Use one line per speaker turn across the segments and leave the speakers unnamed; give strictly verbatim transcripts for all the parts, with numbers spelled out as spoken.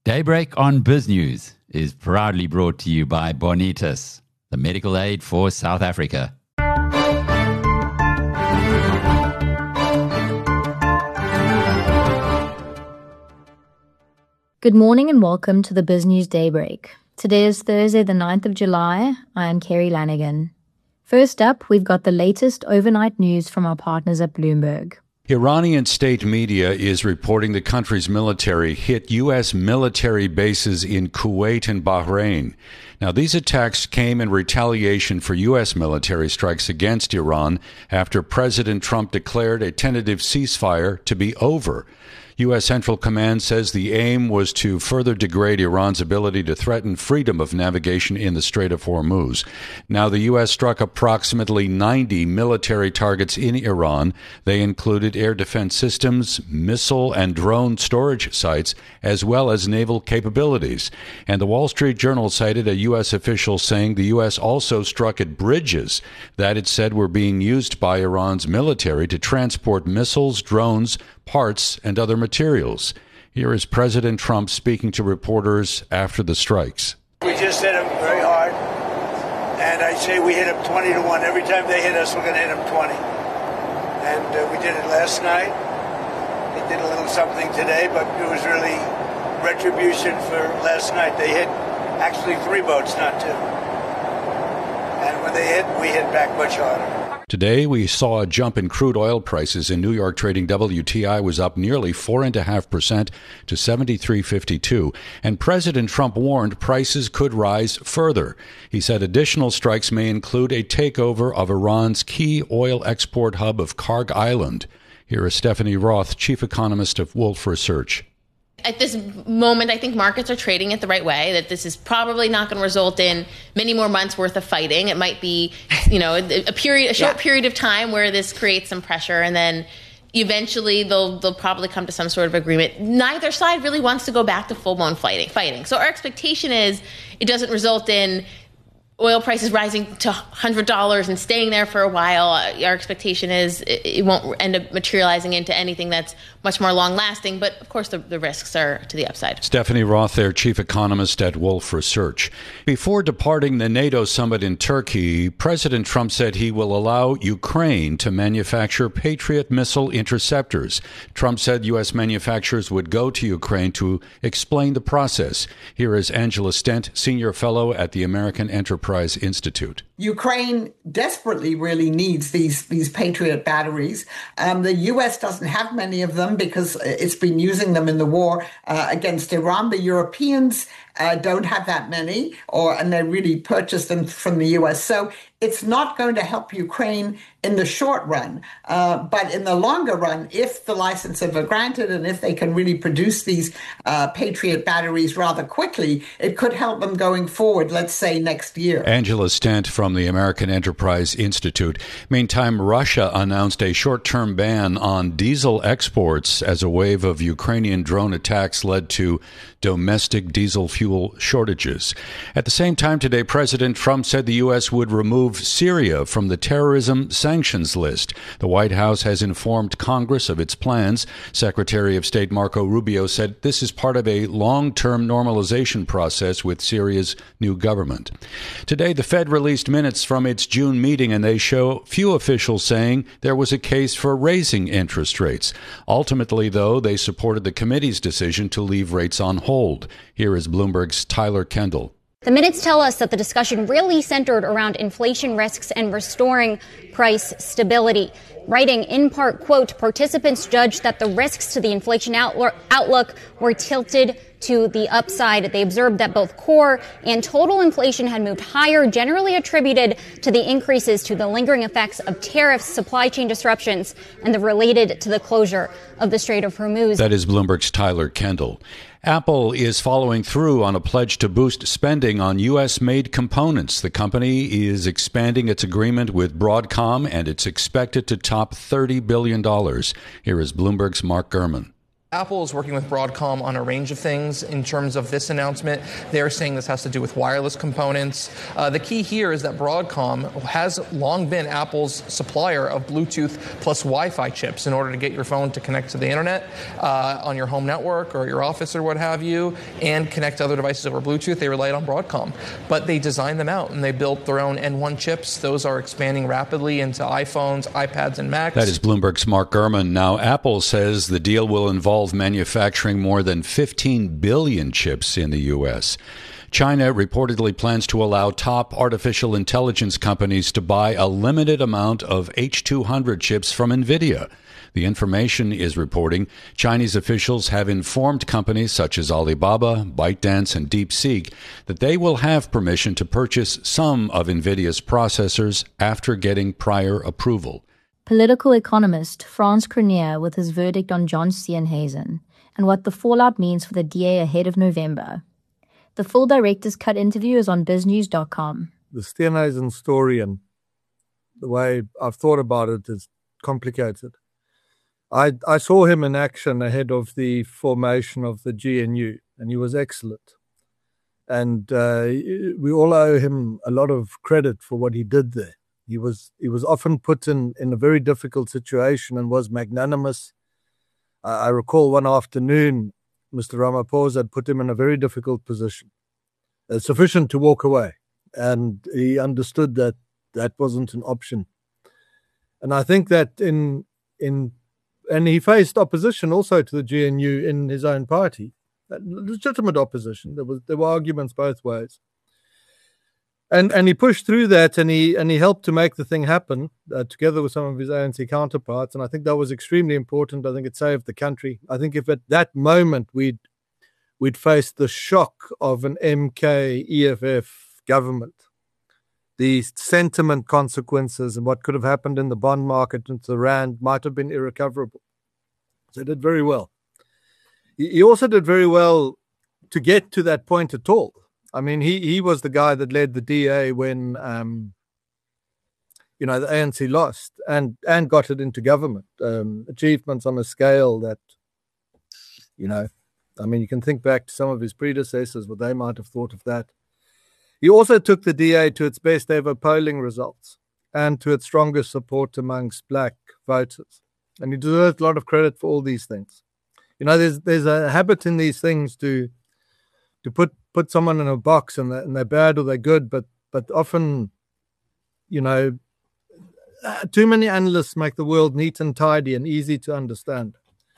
Daybreak on BizNews is proudly brought to you by Bonitas, the medical aid for South Africa.
Good morning and welcome to the BizNews Daybreak. Today is Thursday, the ninth of July. I am Kerry Lanigan. First up, we've got the latest overnight news from our partners at Bloomberg.
Iranian state media is reporting the country's military hit U S military bases in Kuwait and Bahrain. Now, these attacks came in retaliation for U S military strikes against Iran after President Trump declared a tentative ceasefire to be over. U S Central Command says the aim was to further degrade Iran's ability to threaten freedom of navigation in the Strait of Hormuz. Now, the U S struck approximately ninety military targets in Iran. They included air defense systems, missile and drone storage sites, as well as naval capabilities. And the Wall Street Journal cited a U S official saying the U S also struck at bridges that it said were being used by Iran's military to transport missiles, drones, parts, and other materials. Here is President Trump speaking to reporters after the strikes.
We just hit them very hard, and I say we hit them twenty to one. Every time they hit us, we're going to hit them twenty. And uh, we did it last night. They did a little something today, but it was really retribution for last night. They hit actually three boats, not two. And when they hit, we hit back much harder.
Today, we saw a jump in crude oil prices. In New York trading, W T I was up nearly four point five percent to seventy-three fifty-two. And President Trump warned prices could rise further. He said additional strikes may include a takeover of Iran's key oil export hub of Karg Island. Here is Stephanie Roth, chief economist of Wolfe Research.
At this moment, I think markets are trading it the right way, that this is probably not going to result in many more months worth of fighting. It might be, you know, a period, a short yeah. period of time where this creates some pressure, and then eventually they'll they'll probably come to some sort of agreement. Neither side really wants to go back to full-blown fighting. Fighting. So our expectation is it doesn't result in oil prices rising to one hundred dollars and staying there for a while. Our expectation is it won't end up materializing into anything that's much more long-lasting. But, of course, the, the risks are to the upside.
Stephanie Roth there, chief economist at Wolfe Research. Before departing the NATO summit in Turkey, President Trump said he will allow Ukraine to manufacture Patriot missile interceptors. Trump said U S manufacturers would go to Ukraine to explain the process. Here is Angela Stent, senior fellow at the American Enterprise Institute.
Ukraine desperately really needs these, these Patriot batteries. Um, the U S doesn't have many of them because it's been using them in the war uh, against Iran. The Europeans uh, don't have that many, or and they really purchase them from the U S. So it's not going to help Ukraine in the short run. Uh, but in the longer run, if the licenses are granted and if they can really produce these uh, Patriot batteries rather quickly, it could help them going forward, let's say next year.
Angela Stent from the American Enterprise Institute. Meantime, Russia announced a short-term ban on diesel exports as a wave of Ukrainian drone attacks led to domestic diesel fuel shortages. At the same time today, President Trump said the U S would remove Syria from the terrorism sanctions list. The White House has informed Congress of its plans. Secretary of State Marco Rubio said this is part of a long-term normalization process with Syria's new government. Today, the Fed released minutes from its June meeting, and they show few officials saying there was a case for raising interest rates. Ultimately, though, they supported the committee's decision to leave rates on hold. Here is Bloomberg's Tyler Kendall.
The minutes tell us that the discussion really centered around inflation risks and restoring price stability. Writing in part, quote, participants judged that the risks to the inflation outlook were tilted to the upside. They observed that both core and total inflation had moved higher, generally attributed to the increases to the lingering effects of tariffs, supply chain disruptions, and the related to the closure of the Strait of Hormuz.
That is Bloomberg's Tyler Kendall. Apple is following through on a pledge to boost spending on U S-made components. The company is expanding its agreement with Broadcom, and it's expected to top thirty billion dollars. Here is Bloomberg's Mark Gurman.
Apple is working with Broadcom on a range of things in terms of this announcement. They're saying this has to do with wireless components. Uh, the key here is that Broadcom has long been Apple's supplier of Bluetooth plus Wi-Fi chips in order to get your phone to connect to the internet uh, on your home network or your office or what have you, and connect to other devices over Bluetooth. They relied on Broadcom. But they designed them out and they built their own N one chips. Those are expanding rapidly into iPhones, iPads, and Macs.
That is Bloomberg's Mark Gurman. Now, Apple says the deal will involve manufacturing more than fifteen billion chips in the U S. China reportedly plans to allow top artificial intelligence companies to buy a limited amount of H two hundred chips from NVIDIA. The Information is reporting Chinese officials have informed companies such as Alibaba, ByteDance, and DeepSeek that they will have permission to purchase some of NVIDIA's processors after getting prior approval.
Political economist Frans Cronje with his verdict on John Steenhuisen and what the fallout means for the D A ahead of November. The full director's cut interview is on biz news dot com.
The Steenhuisen story and the way I've thought about it is complicated. I I saw him in action ahead of the formation of the G N U, and he was excellent. And uh, we all owe him a lot of credit for what he did there. He was he was often put in, in a very difficult situation and was magnanimous. I, I recall one afternoon, Mister Ramaphosa had put him in a very difficult position, uh, sufficient to walk away. And he understood that that wasn't an option. And I think that in in and he faced opposition also to the G N U in his own party, legitimate opposition. There was there were arguments both ways. And and he pushed through that, and he and he helped to make the thing happen uh, together with some of his A N C counterparts. And I think that was extremely important. I think it saved the country. I think if at that moment we'd we'd faced the shock of an M K E F F government, the sentiment consequences and what could have happened in the bond market and the rand might have been irrecoverable. So he did very well. He, he also did very well to get to that point at all. I mean, he, he was the guy that led the D A when, um, you know, the A N C lost and, and got it into government. Um, achievements on a scale that, you know, I mean, you can think back to some of his predecessors, what they might have thought of that. He also took the D A to its best ever polling results and to its strongest support amongst black voters. And he deserves a lot of credit for all these things. You know, there's there's a habit in these things to to put put someone in a box and they're, and they're bad or they're good, but but often, you know, too many analysts make the world neat and tidy and easy to understand.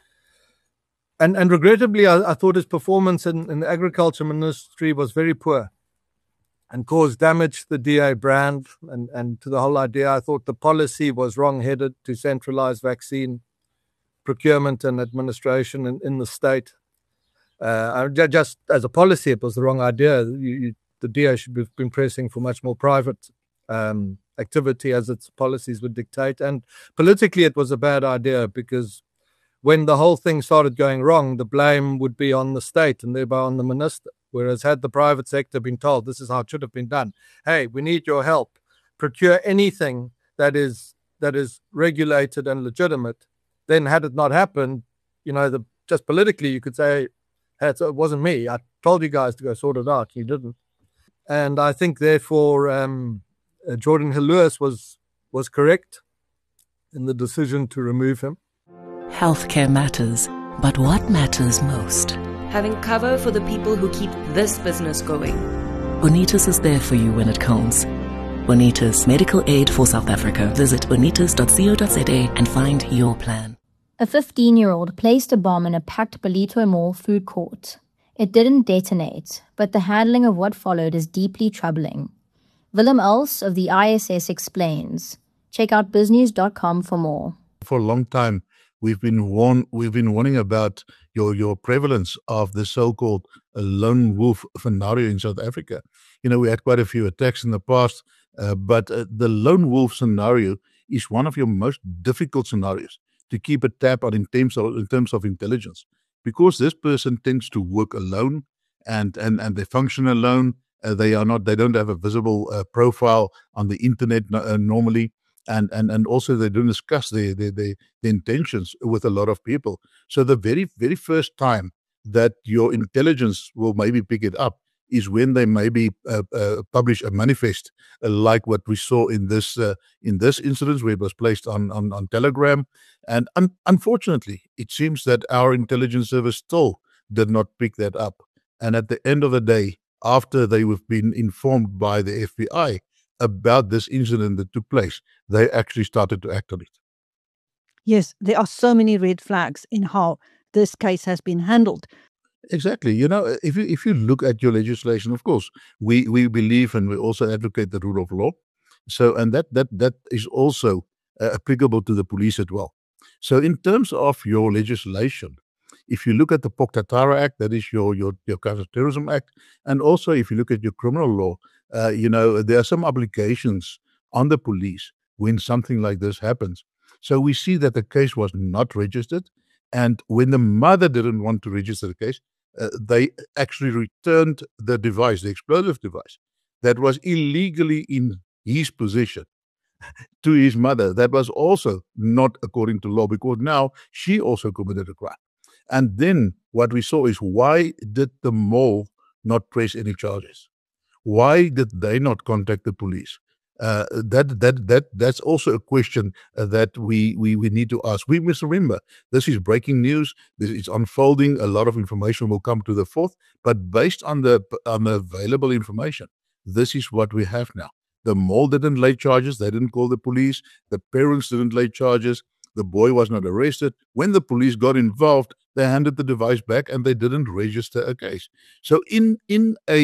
And and regrettably, I, I thought his performance in, in the agriculture ministry was very poor and caused damage to the D A brand and, and to the whole idea. I thought the policy was wrong-headed to centralize vaccine procurement and administration in, in the state. Uh, just as a policy, it was the wrong idea. You, you, the D A should have been pressing for much more private um, activity as its policies would dictate. And politically, it was a bad idea because when the whole thing started going wrong, the blame would be on the state and thereby on the minister. Whereas had the private sector been told, this is how it should have been done. Hey, we need your help. Procure anything that is that is regulated and legitimate. Then had it not happened, you know, the just politically, you could say, hey, it wasn't me. I told you guys to go sort it out. You didn't. And I think, therefore, um, uh, Jordan Hill-Lewis was, was correct in the decision to remove him.
Healthcare matters, but what matters most?
Having cover for the people who keep this business going.
Bonitas is there for you when it counts. Bonitas, medical aid for South Africa. Visit bonitas dot co dot za and find your plan.
A fifteen-year-old placed a bomb in a packed Ballito Mall food court. It didn't detonate, but the handling of what followed is deeply troubling. Willem Els of the I S S explains. Check out biz news dot com for more.
For a long time, we've been warn we've been warning about your your prevalence of the so-called uh, lone wolf scenario in South Africa. You know, we had quite a few attacks in the past, uh, but uh, the lone wolf scenario is one of your most difficult scenarios to keep a tab on in terms of, in terms of intelligence, because this person tends to work alone and and and they function alone. Uh, they are not they don't have a visible uh, profile on the internet uh, normally. And, and, and also they don't discuss their, their, their, their intentions with a lot of people. So the very, very first time that your intelligence will maybe pick it up is when they maybe uh, uh, publish a manifest uh, like what we saw in this uh, in this incident where it was placed on, on, on Telegram. And un- unfortunately, it seems that our intelligence service still did not pick that up. And at the end of the day, after they have been informed by the F B I about this incident that took place, they actually started to act on it.
Yes, there are so many red flags in how this case has been handled.
Exactly. You know, if you if you look at your legislation, of course, we, we believe and we also advocate the rule of law. So, and that that that is also uh, applicable to the police as well. So, in terms of your legislation, if you look at the POCTATARA Act, that is your your your counterterrorism act, and also if you look at your criminal law, uh, you know, there are some obligations on the police when something like this happens. So we see that the case was not registered, and when the mother didn't want to register the case, Uh, they actually returned the device, the explosive device, that was illegally in his possession to his mother. That was also not according to law, because now she also committed a crime. And then what we saw is, why did the mall not press any charges? Why did they not contact the police? Uh, that that that that's also a question uh, that we, we we need to ask. We must remember, this is breaking news. This is unfolding. A lot of information will come to the fore, but based on the on the available information, this is what we have now. The mall didn't lay charges. They didn't call the police. The parents didn't lay charges. The boy was not arrested. When the police got involved, they handed the device back and they didn't register a case. So in in a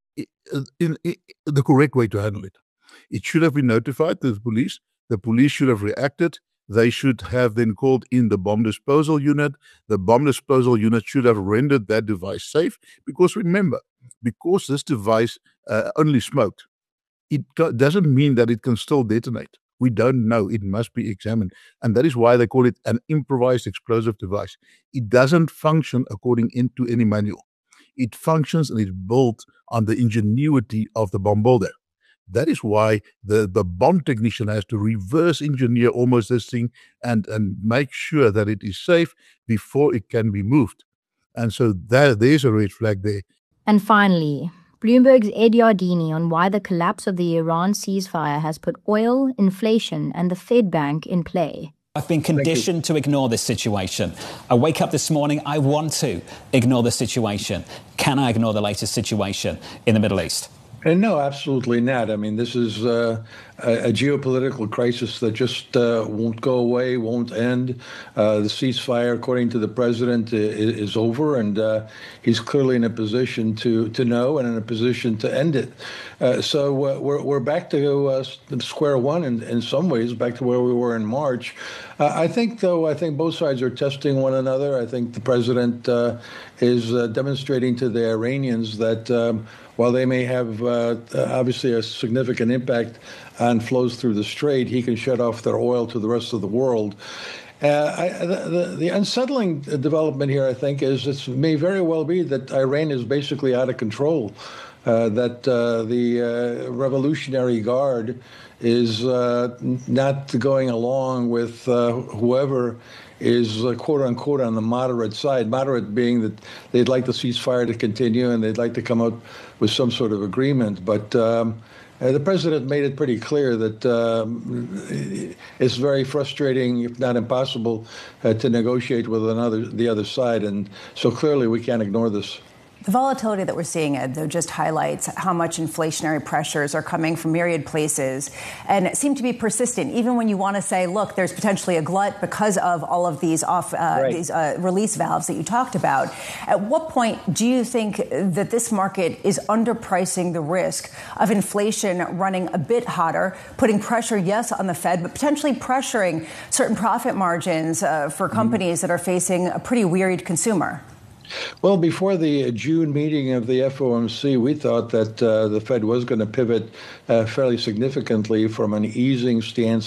in, in, in the correct way to handle it, it should have been notified to the police. The police should have reacted. They should have then called in the bomb disposal unit. The bomb disposal unit should have rendered that device safe. Because remember, because this device uh, only smoked, it doesn't mean that it can still detonate. We don't know. It must be examined. And that is why they call it an improvised explosive device. It doesn't function according to any manual. It functions and is built on the ingenuity of the bomb builder. That is why the, the bomb technician has to reverse engineer almost this thing and, and make sure that it is safe before it can be moved. And so there, there's a red flag there.
And finally, Bloomberg's Ed Yardeni on why the collapse of the Iran ceasefire has put oil, inflation, and the Fed Bank in play.
I've been conditioned to ignore this situation. I wake up this morning, I want to ignore the situation. Can I ignore the latest situation in the Middle East?
And no, absolutely not. I mean, this is uh, a, a geopolitical crisis that just uh, won't go away, won't end. Uh, the ceasefire, according to the president, is, is over, and uh, he's clearly in a position to, to know and in a position to end it. Uh, so uh, we're, we're back to uh, square one in, in some ways, back to where we were in March. Uh, I think, though, I think both sides are testing one another. I think the president uh, is uh, demonstrating to the Iranians that um, while they may have uh, obviously a significant impact on flows through the strait, he can shut off their oil to the rest of the world. Uh, I, the, the unsettling development here, I think, is it may very well be that Iran is basically out of control, uh, that uh, the uh, Revolutionary Guard is uh, not going along with uh, whoever is uh, quote unquote on the moderate side, moderate being that they'd like the ceasefire to continue and they'd like to come out with some sort of agreement. But um, uh, the president made it pretty clear that um, it's very frustrating, if not impossible, uh, to negotiate with another the other side. And so clearly we can't ignore this.
The volatility that we're seeing, Ed, though, just highlights how much inflationary pressures are coming from myriad places and seem to be persistent, even when you want to say, look, there's potentially a glut because of all of these off uh, right. these uh, release valves that you talked about. At what point do you think that this market is underpricing the risk of inflation running a bit hotter, putting pressure, yes, on the Fed, but potentially pressuring certain profit margins uh, for companies mm-hmm. that are facing a pretty wearied consumer?
Well, before the June meeting of the F O M C, we thought that uh, the Fed was going to pivot uh, fairly significantly from an easing stance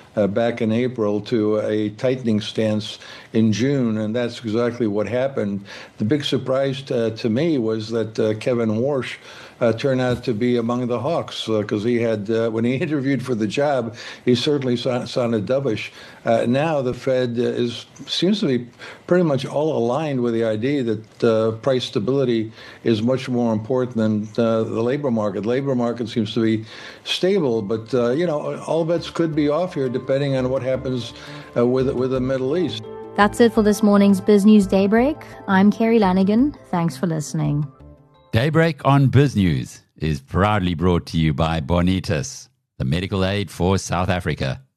uh, back in April to a tightening stance in June, and that's exactly what happened. The big surprise to, to me was that uh, Kevin Warsh Uh, turned out to be among the hawks because uh, he had, uh, when he interviewed for the job, he certainly sound, sounded dovish. Uh, now the Fed uh, is seems to be pretty much all aligned with the idea that uh, price stability is much more important than uh, the labor market. Labor market seems to be stable, but uh, you know, all bets could be off here depending on what happens uh, with with the Middle East.
That's it for this morning's Biz News Daybreak. I'm Kerry Lanigan. Thanks for listening.
Daybreak on Biz News is proudly brought to you by Bonitas, the medical aid for South Africa.